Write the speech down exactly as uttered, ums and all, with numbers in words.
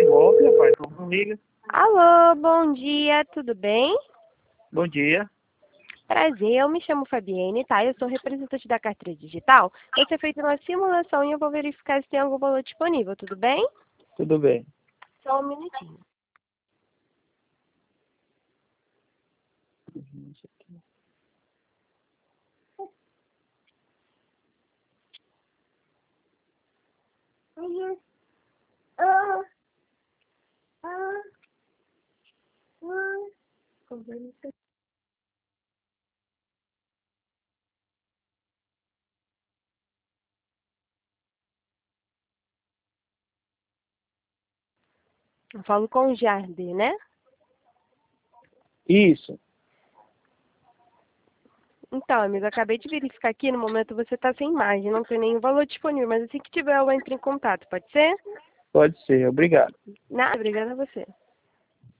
golpe, rapaz. Tu não liga. Alô, bom dia, tudo bem? Bom dia. Prazer, eu me chamo Fabienne, tá? Eu sou representante da carteira digital. Vai ser feita uma simulação e eu vou verificar se tem algum valor disponível, tudo bem? Tudo bem. Só um minutinho. Eu falo com o Jardim, né? Isso. Então, amigo, eu acabei de verificar aqui, no momento você está sem imagem, não tem nenhum valor disponível, mas assim que tiver eu entro em contato, pode ser? Pode ser. Obrigado. Nada, obrigada a você.